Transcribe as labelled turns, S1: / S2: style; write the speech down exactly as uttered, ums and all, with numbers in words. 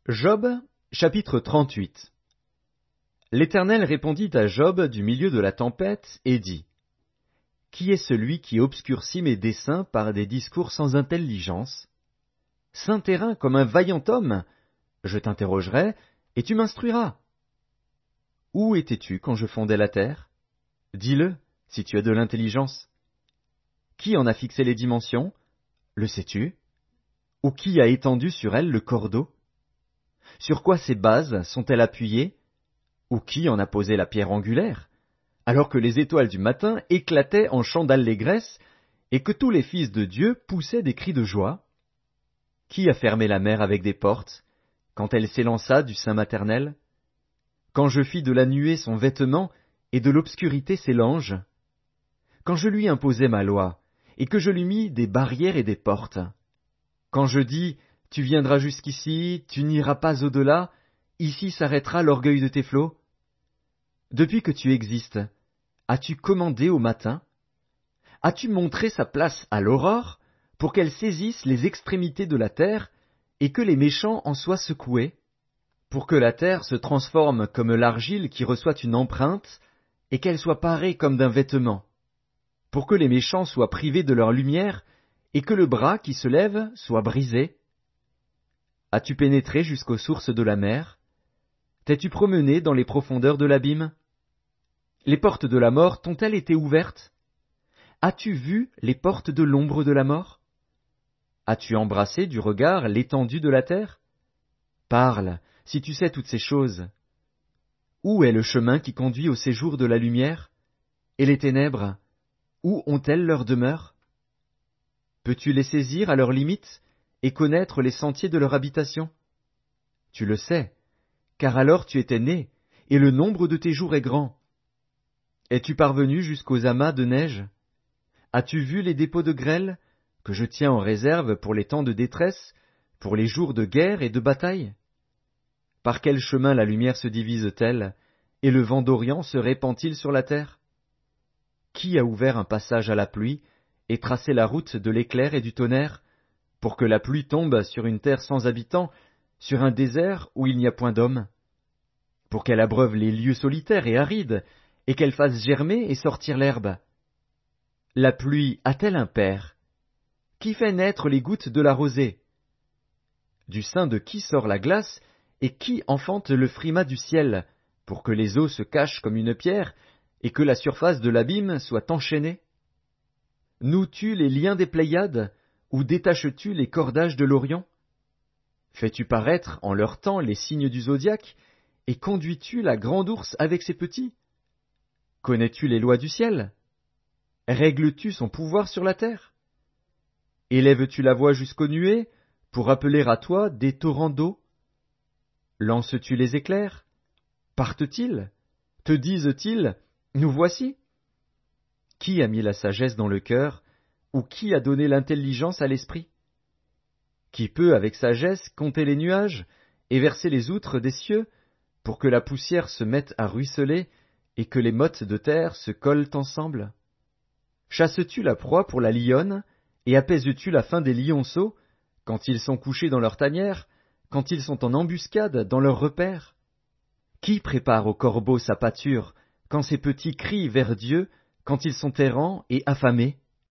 S1: Job, chapitre trente-huit. L'Éternel répondit à Job du milieu de la tempête et dit : Qui est celui qui obscurcit mes desseins par des discours sans intelligence? Saint terrain comme un vaillant homme, je t'interrogerai, et tu m'instruiras. Où étais-tu quand je fondais la terre? Dis-le, si tu as de l'intelligence. Qui en a fixé les dimensions? Le sais-tu? Ou qui a étendu sur elle le cordeau? Sur quoi ces bases sont-elles appuyées? Ou qui en a posé la pierre angulaire, alors que les étoiles du matin éclataient en chants d'allégresse et que tous les fils de Dieu poussaient des cris de joie? Qui a fermé la mer avec des portes, quand elle s'élança du sein maternel? Quand je fis de la nuée son vêtement et de l'obscurité ses langes? Quand je lui imposai ma loi, et que je lui mis des barrières et des portes? Quand je dis, tu viendras jusqu'ici, tu n'iras pas au-delà, ici s'arrêtera l'orgueil de tes flots? Depuis que tu existes, as-tu commandé au matin? As-tu montré sa place à l'aurore, pour qu'elle saisisse les extrémités de la terre, et que les méchants en soient secoués? Pour que la terre se transforme comme l'argile qui reçoit une empreinte, et qu'elle soit parée comme d'un vêtement? Pour que les méchants soient privés de leur lumière, et que le bras qui se lève soit brisé? As-tu pénétré jusqu'aux sources de la mer? T'es-tu promené dans les profondeurs de l'abîme? Les portes de la mort t'ont-elles été ouvertes? As-tu vu les portes de l'ombre de la mort? As-tu embrassé du regard l'étendue de la terre? Parle, si tu sais toutes ces choses. Où est le chemin qui conduit au séjour de la lumière? Et les ténèbres, où ont-elles leur demeure? Peux-tu les saisir à leurs limites et connaître les sentiers de leur habitation? Tu le sais, car alors tu étais né, et le nombre de tes jours est grand. Es-tu parvenu jusqu'aux amas de neige? As-tu vu les dépôts de grêle, que je tiens en réserve pour les temps de détresse, pour les jours de guerre et de bataille? Par quel chemin la lumière se divise-t-elle, et le vent d'Orient se répand-il sur la terre? Qui a ouvert un passage à la pluie, et tracé la route de l'éclair et du tonnerre, pour que la pluie tombe sur une terre sans habitants, sur un désert où il n'y a point d'homme? Pour qu'elle abreuve les lieux solitaires et arides, et qu'elle fasse germer et sortir l'herbe? La pluie a-t-elle un père? Qui fait naître les gouttes de la rosée? Du sein de qui sort la glace, et qui enfante le frimas du ciel, pour que les eaux se cachent comme une pierre, et que la surface de l'abîme soit enchaînée? Noues-tu les liens des Pléiades, ou détaches-tu les cordages de l'Orient? Fais-tu paraître en leur temps les signes du zodiaque, et conduis-tu la grande ours avec ses petits? Connais-tu les lois du ciel? Règles-tu son pouvoir sur la terre? Élèves-tu la voix jusqu'aux nuées, pour appeler à toi des torrents d'eau? Lances-tu les éclairs? Partent-ils? Te disent-ils, nous voici? Qui a mis la sagesse dans le cœur, ou qui a donné l'intelligence à l'esprit? Qui peut avec sagesse compter les nuages, et verser les outres des cieux, pour que la poussière se mette à ruisseler, et que les mottes de terre se collent ensemble? Chasses-tu la proie pour la lionne, et apaises-tu la faim des lionceaux, quand ils sont couchés dans leur tanière, quand ils sont en embuscade dans leur repère? Qui prépare au corbeau sa pâture, quand ses petits crient vers Dieu, quand ils sont errants et affamés?